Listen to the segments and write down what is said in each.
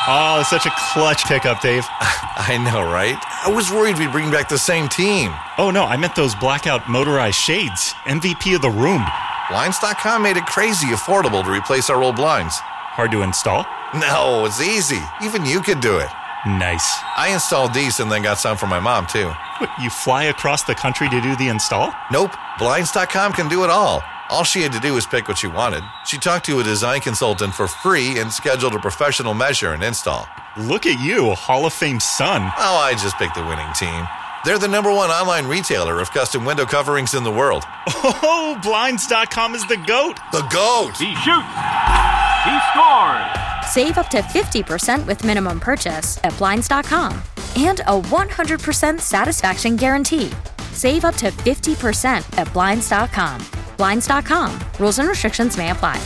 Oh, such a clutch pickup, Dave. I know, right? I was worried we'd bring back the same team. Oh, no, I meant those blackout motorized shades. MVP of the room. Blinds.com made it crazy affordable to replace our old blinds. Hard to install? No, it's easy. Even you could do it. Nice. I installed these and then got some for my mom, too. What, you fly across the country to do the install? Nope. Blinds.com can do it all. All she had to do was pick what she wanted. She talked to a design consultant for free and scheduled a professional measure and install. Look at you, a Hall of Fame son. Oh, I just picked the winning team. They're the #1 online retailer of custom window coverings in the world. Oh, Blinds.com is the GOAT. The GOAT! He shoots. He scores. Save up to 50% with minimum purchase at Blinds.com. And a 100% satisfaction guarantee. Save up to 50% at Blinds.com. Blinds.com. Rules and restrictions may apply.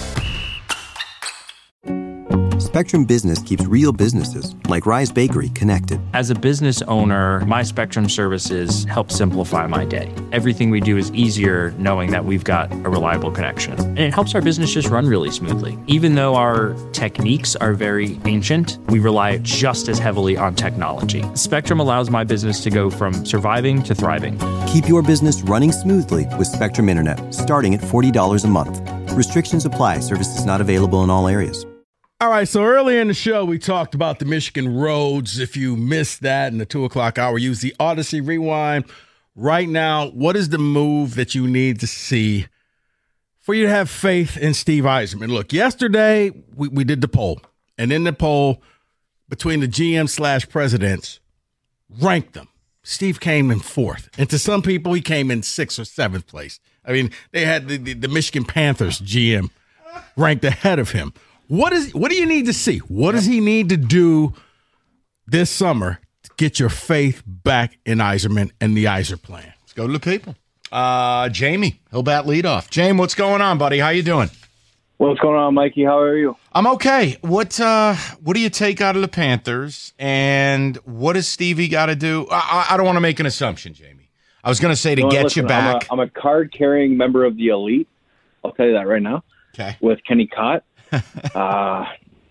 Spectrum Business keeps real businesses, like Rise Bakery, connected. As a business owner, my Spectrum services help simplify my day. Everything we do is easier knowing that we've got a reliable connection. And it helps our business just run really smoothly. Even though our techniques are very ancient, we rely just as heavily on technology. Spectrum allows my business to go from surviving to thriving. Keep your business running smoothly with Spectrum Internet, starting at $40 a month. Restrictions apply. Services not available in all areas. All right, so earlier in the show, we talked about the Michigan roads. If you missed that in the 2 o'clock hour, use the Odyssey Rewind. Right now, what is the move that you need to see for you to have faith in Steve Yzerman? Look, yesterday, we did the poll. And in the poll, between the GM/presidents, ranked them. Steve came in 4th. And to some people, he came in 6th or 7th place. I mean, they had the Michigan Panthers GM ranked ahead of him. What do you need to see? What does he need to do this summer to get your faith back in Yzerman and the Yzer plan? Let's go to the people. Jamie, he'll bat leadoff. Jamie, what's going on, buddy? How you doing? What's going on, Mikey? How are you? I'm okay. What do you take out of the Panthers, and what does Stevie got to do? I don't want to make an assumption, Jamie. I was going to say to get you back. I'm a card-carrying member of the elite. I'll tell you that right now. Okay. With Kenny Cott. I'm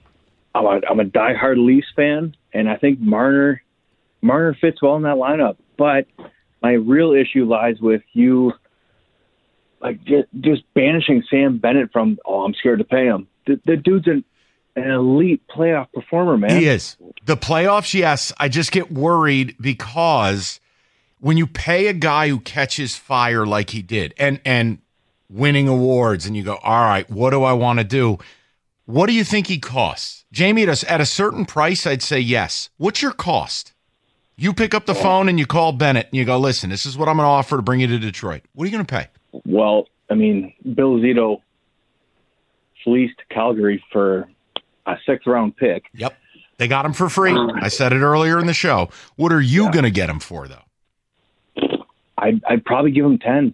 a diehard Leafs fan, and I think Marner fits well in that lineup. But my real issue lies with you, like just banishing Sam Bennett from. Oh, I'm scared to pay him. The dude's an elite playoff performer, man. He is. The playoffs, yes. I just get worried because when you pay a guy who catches fire like he did, and winning awards, and you go, all right, what do I want to do? What do you think he costs? Jamie, at a certain price, I'd say yes. What's your cost? You pick up the phone and you call Bennett and you go, listen, this is what I'm going to offer to bring you to Detroit. What are you going to pay? Well, I mean, Bill Zito fleeced Calgary for a 6th-round pick. Yep. They got him for free. I said it earlier in the show. What are you going to get him for, though? I'd probably give him 10.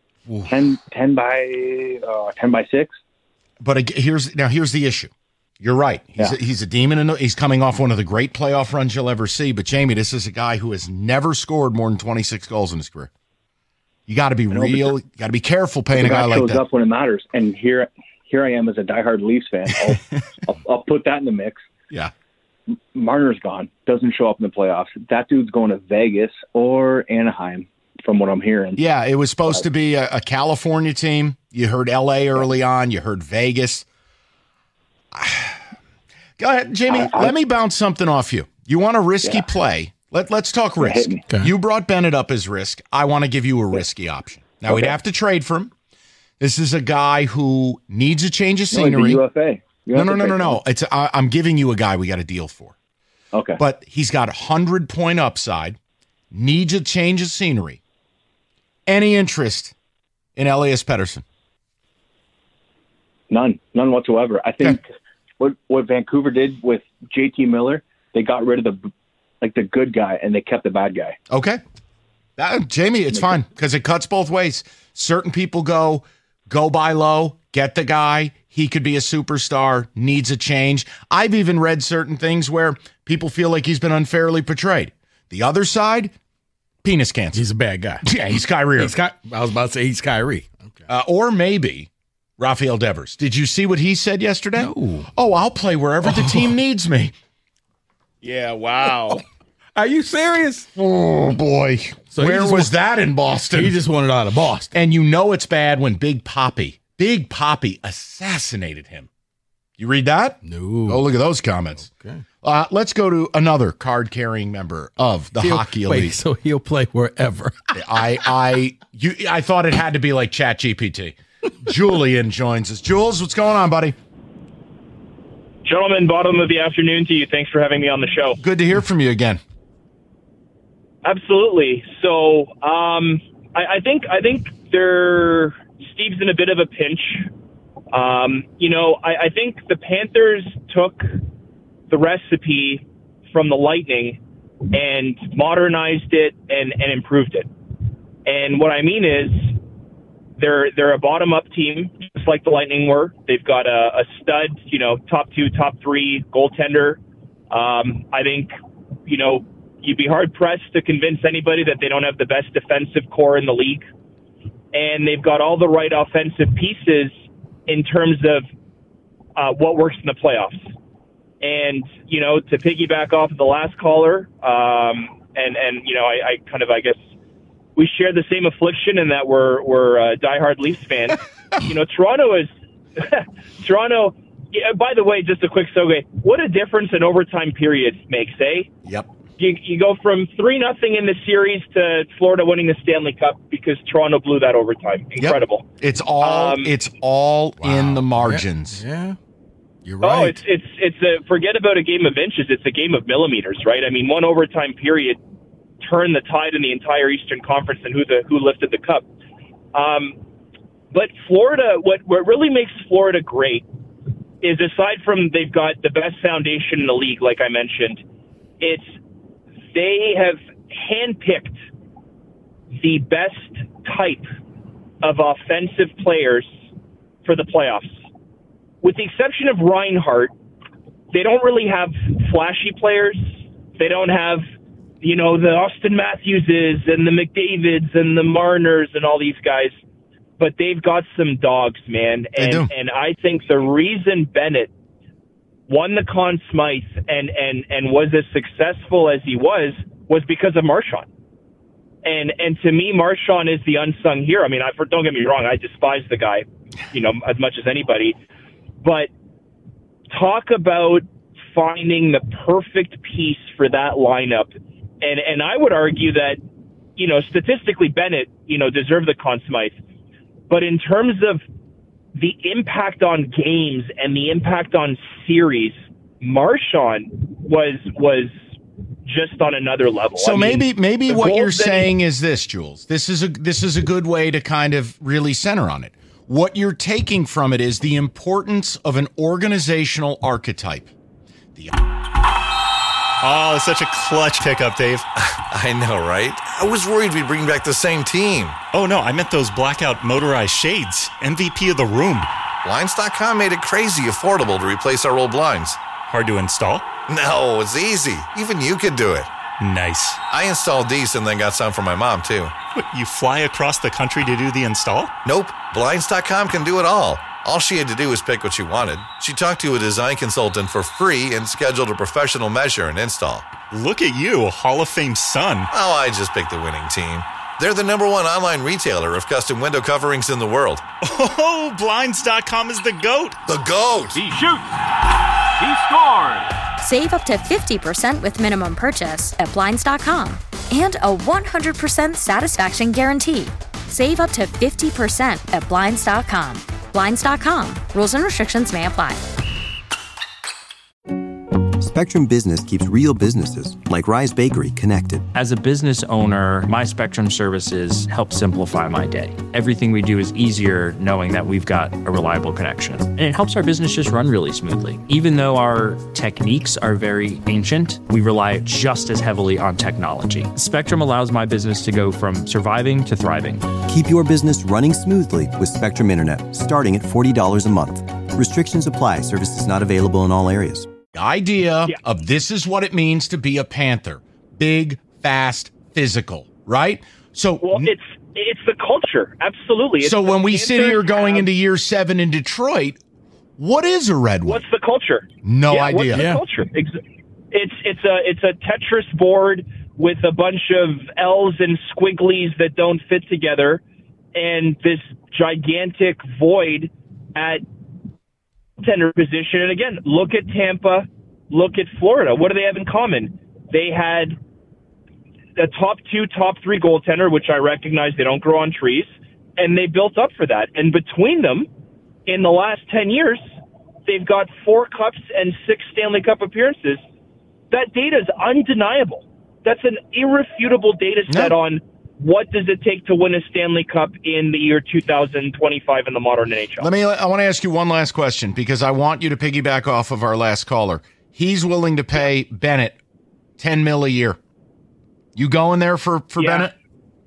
10 by 6. But here's the issue. You're right. He's a demon, and he's coming off one of the great playoff runs you'll ever see. But, Jamie, this is a guy who has never scored more than 26 goals in his career. You got to be real. You got to be careful paying a guy like that. Shows up when it matters. And here I am as a diehard Leafs fan. I'll put that in the mix. Yeah. Marner's gone. Doesn't show up in the playoffs. That dude's going to Vegas or Anaheim, from what I'm hearing. Yeah, it was supposed to be a California team. You heard L.A. early on. You heard Vegas. Go ahead, Jamie. Let me bounce something off you. You want a risky play? Let's talk risk. Okay. You brought Bennett up as risk. I want to give you a risky option. Now, we'd have to trade for him. This is a guy who needs a change of scenery. UFA. No. I'm giving you a guy we got a deal for. Okay. But he's got 100-point upside, needs a change of scenery. Any interest in Elias Pettersson? None whatsoever. I think what Vancouver did with JT Miller, they got rid of the good guy and they kept the bad guy. Okay. Jamie, it's fine because it cuts both ways. Certain people go buy low, get the guy. He could be a superstar, needs a change. I've even read certain things where people feel like he's been unfairly portrayed. The other side, penis cancer. He's a bad guy. Yeah, he's Kyrie. I was about to say he's Kyrie. Okay. Or maybe Rafael Devers. Did you see what he said yesterday? No. Oh, I'll play wherever the team needs me. Yeah, wow. Are you serious? Oh, boy. So where was that in Boston? He just wanted out of Boston. And you know it's bad when Big Papi assassinated him. You read that? No. Oh, look at those comments. Okay. Let's go to another card-carrying member of the Hockey Elite. Wait, so he'll play wherever. I thought it had to be like ChatGPT. Julian joins us. Jules, what's going on, buddy? Gentlemen, bottom of the afternoon to you. Thanks for having me on the show. Good to hear from you again. Absolutely. So, I think Steve's in a bit of a pinch. I think the Panthers took the recipe from the Lightning and modernized it and improved it. And what I mean is they're a bottom-up team, just like the Lightning were. They've got a stud, top 2, top 3 goaltender. I think, you'd be hard-pressed to convince anybody that they don't have the best defensive core in the league. And they've got all the right offensive pieces in terms of what works in the playoffs. And, to piggyback off of the last caller, I guess we share the same affliction in that we're diehard Leafs fans. Toronto is Toronto. Yeah, by the way, just a quick segue. What a difference an overtime period makes, eh? Yep. You go from 3-0 in the series to Florida winning the Stanley Cup because Toronto blew that overtime. Incredible. Yep. It's all in the margins. Yeah. You're right. Oh, it's forget about a game of inches. It's a game of millimeters, right? I mean, one overtime period turned the tide in the entire Eastern Conference and who lifted the cup. But Florida, what really makes Florida great is, aside from they've got the best foundation in the league, like I mentioned, they have handpicked the best type of offensive players for the playoffs. With the exception of Reinhart, they don't really have flashy players. They don't have, the Austin Matthewses and the McDavids and the Marners and all these guys. But they've got some dogs, man. And I think the reason Bennett won the Conn Smythe and was as successful as he was because of Marchand. And to me, Marchand is the unsung hero. I mean, don't get me wrong, I despise the guy, as much as anybody. But talk about finding the perfect piece for that lineup. And I would argue that, statistically Bennett, deserved the Conn Smythe. But in terms of the impact on games and the impact on series, Marchand was just on another level. So maybe what you're saying is this, Jules. This is a good way to kind of really center on it. What you're taking from it is the importance of an organizational archetype. Oh, such a clutch pickup, Dave. I know, right? I was worried we'd bring back the same team. Oh, no, I meant those blackout motorized shades. MVP of the room. Blinds.com made it crazy affordable to replace our old blinds. Hard to install? No, it's easy. Even you could do it. Nice. I installed these and then got some for my mom, too. What, you fly across the country to do the install? Nope. Blinds.com can do it all. All she had to do was pick what she wanted. She talked to a design consultant for free and scheduled a professional measure and install. Look at you, Hall of Fame son. Oh, I just picked the winning team. They're the #1 online retailer of custom window coverings in the world. Oh, Blinds.com is the GOAT. The GOAT! He shoots. He scores. Save up to 50% with minimum purchase at Blinds.com. And a 100% satisfaction guarantee. Save up to 50% at Blinds.com. Blinds.com. Rules and restrictions may apply. Spectrum Business keeps real businesses, like Rise Bakery, connected. As a business owner, my Spectrum services help simplify my day. Everything we do is easier knowing that we've got a reliable connection. And it helps our business just run really smoothly. Even though our techniques are very ancient, we rely just as heavily on technology. Spectrum allows my business to go from surviving to thriving. Keep your business running smoothly with Spectrum Internet, starting at $40 a month. Restrictions apply. Services not available in all areas. The idea of this is what it means to be a Panther. Big, fast, physical, right? So it's the culture. Absolutely. So when we sit here going into year 7 in Detroit, what is a Red Wing? What's the culture? No idea. What's the culture? It's a Tetris board with a bunch of L's and squigglies that don't fit together, and this gigantic void at tender position. And again, look at Tampa, look at Florida. What do they have in common? They had a top 2, top 3 goaltender, which I recognize they don't grow on trees, and they built up for that. And between them, in the last 10 years, they've got 4 cups and 6 Stanley Cup appearances. That data is undeniable. That's an irrefutable data set on what does it take to win a Stanley Cup in the year 2025 in the modern NHL. I want to ask you one last question because I want you to piggyback off of our last caller. He's willing to pay Bennett $10 million a year. You going there for Bennett?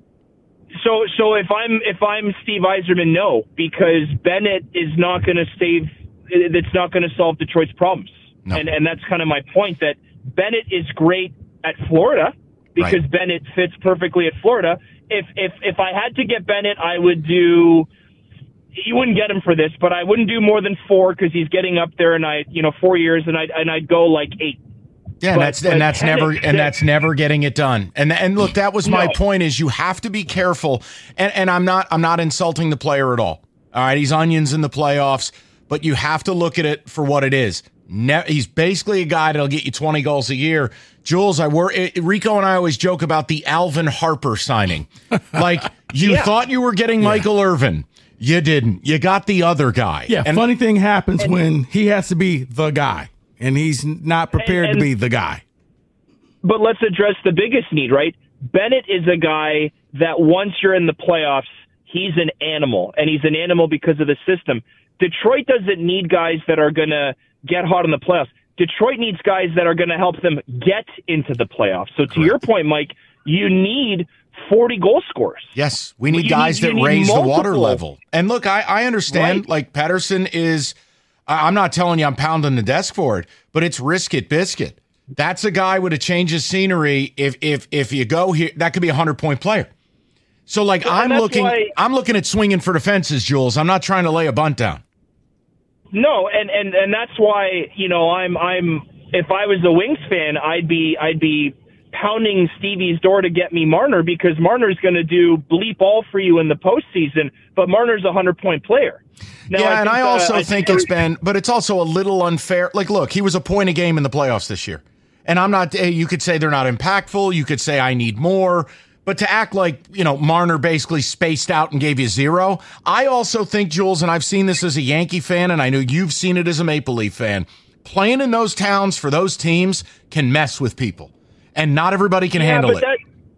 So if I'm Steve Yzerman, no, because Bennett is not going to save. It's not going to solve Detroit's problems, and that's kind of my point. That Bennett is great at Florida because Bennett fits perfectly at Florida. If I had to get Bennett, I would do. You wouldn't get him for this, but I wouldn't do more than 4 because he's getting up there, and 4 years, and I'd go like 8. Yeah, that's never getting it done. And look, that was my point. Is you have to be careful. And I'm not insulting the player at all. All right, he's onions in the playoffs, but you have to look at it for what it is. He's basically a guy that'll get you 20 goals a year. Jules, Rico and I always joke about the Alvin Harper signing. Like you thought you were getting Michael Irvin. You didn't. You got the other guy. Yeah, and funny thing happens when he has to be the guy, and he's not prepared to be the guy. But let's address the biggest need, right? Bennett is a guy that once you're in the playoffs, he's an animal, and he's an animal because of the system. Detroit doesn't need guys that are going to get hot in the playoffs. Detroit needs guys that are going to help them get into the playoffs. So to your point, Mike, you need 40 goal scorers. Yes, we need guys that raise the water level. And look, I understand, like Pettersson is, I'm not telling you I'm pounding the desk for it, but it's risk it, biscuit. That's a guy with a change of scenery. If you go here, that could be a 100-point player. So like I'm looking at swinging for the fences, Jules. I'm not trying to lay a bunt down. No, and that's why, I'm if I was a Wings fan, I'd be pounding Stevie's door to get me Marner because Marner's going to do bleep all for you in the postseason, but Marner's a 100-point player. Now, I also think it's been, but it's also a little unfair. Like, look, he was a point a game in the playoffs this year. And I'm not, you could say they're not impactful. You could say I need more. But to act like, Marner basically spaced out and gave you 0. I also think, Jules, and I've seen this as a Yankee fan, and I know you've seen it as a Maple Leaf fan, playing in those towns for those teams can mess with people. And not everybody can handle it.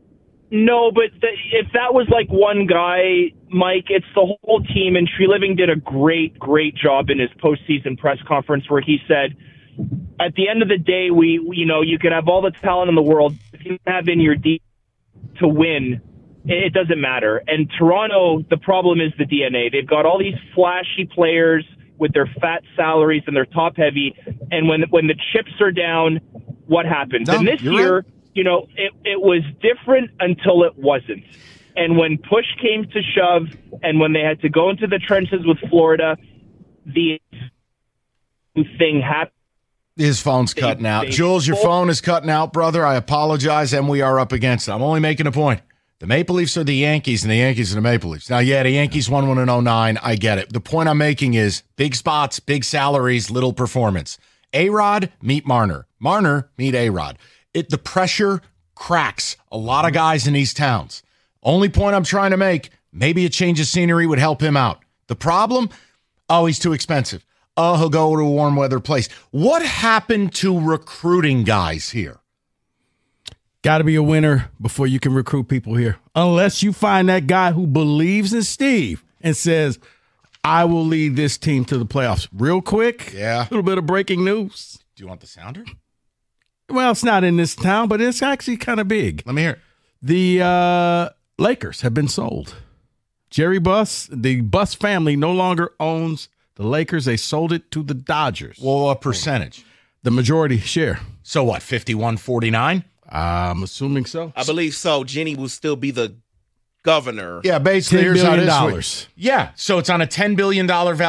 If that was like one guy, Mike, it's the whole team. And Treliving did a great job in his postseason press conference where he said, at the end of the day, you could have all the talent in the world. If you have in your deep to win, it doesn't matter. And Toronto, the problem is the DNA. They've got all these flashy players with their fat salaries and they're top heavy. And when the chips are down, what happens? And this year, it was different until it wasn't. And when push came to shove and when they had to go into the trenches with Florida, the thing happened. His phone's cutting out. Jules, your phone is cutting out, brother. I apologize, and we are up against it. I'm only making a point. The Maple Leafs are the Yankees, and the Yankees are the Maple Leafs. Now, the Yankees won one in 2009. I get it. The point I'm making is big spots, big salaries, little performance. A-Rod, meet Marner. Marner, meet A-Rod. The pressure cracks a lot of guys in these towns. Only point I'm trying to make, maybe a change of scenery would help him out. The problem? Oh, he's too expensive. Oh, he'll go to a warm weather place. What happened to recruiting guys here? Got to be a winner before you can recruit people here. Unless you find that guy who believes in Steve and says, I will lead this team to the playoffs. Real quick, a little bit of breaking news. Do you want the sounder? Well, it's not in this town, but it's actually kind of big. Let me hear it. The Lakers have been sold. Jerry Buss, the Buss family no longer owns the Lakers. They sold it to the Dodgers. Well, what percentage? The majority share. So what, 51-49? I'm assuming so. I believe so. Jenny will still be the governor. Yeah, basically, $10 billion. Yeah, so it's on a $10 billion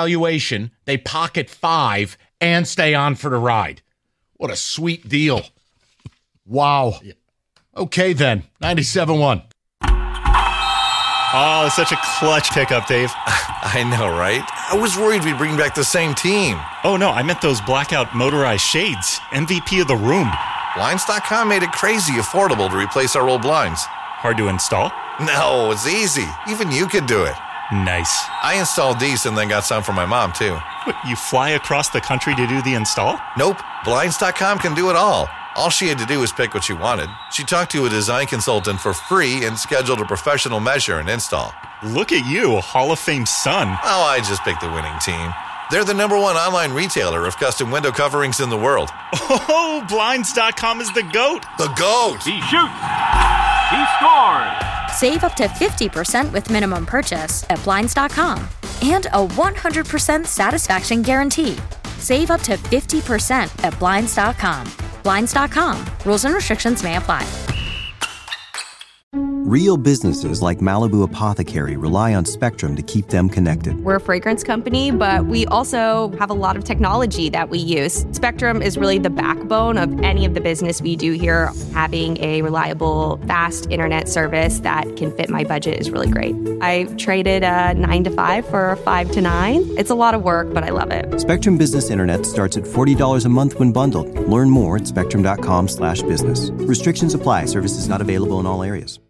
valuation. They pocket $5 and stay on for the ride. What a sweet deal. Wow. Yeah. Okay, then. 97.1. Oh, it's such a clutch pickup, Dave. I know, right? I was worried we'd bring back the same team. Oh, no, I meant those blackout motorized shades. MVP of the room. Blinds.com made it crazy affordable to replace our old blinds. Hard to install? No, it's easy. Even you could do it. Nice. I installed these and then got some for my mom, too. What, you fly across the country to do the install? Nope. Blinds.com can do it all. All she had to do was pick what she wanted. She talked to a design consultant for free and scheduled a professional measure and install. Look at you, Hall of Fame son. Oh, I just picked the winning team. They're the #1 online retailer of custom window coverings in the world. Oh, Blinds.com is the GOAT. The GOAT! He shoots. He scores. Save up to 50% with minimum purchase at Blinds.com. And a 100% satisfaction guarantee. Save up to 50% at Blinds.com. Blinds.com. Rules and restrictions may apply. Real businesses like Malibu Apothecary rely on Spectrum to keep them connected. We're a fragrance company, but we also have a lot of technology that we use. Spectrum is really the backbone of any of the business we do here. Having a reliable, fast internet service that can fit my budget is really great. I traded a 9 to 5 for a 5 to 9. It's a lot of work, but I love it. Spectrum Business Internet starts at $40 a month when bundled. Learn more at spectrum.com/business. Restrictions apply. Services not available in all areas.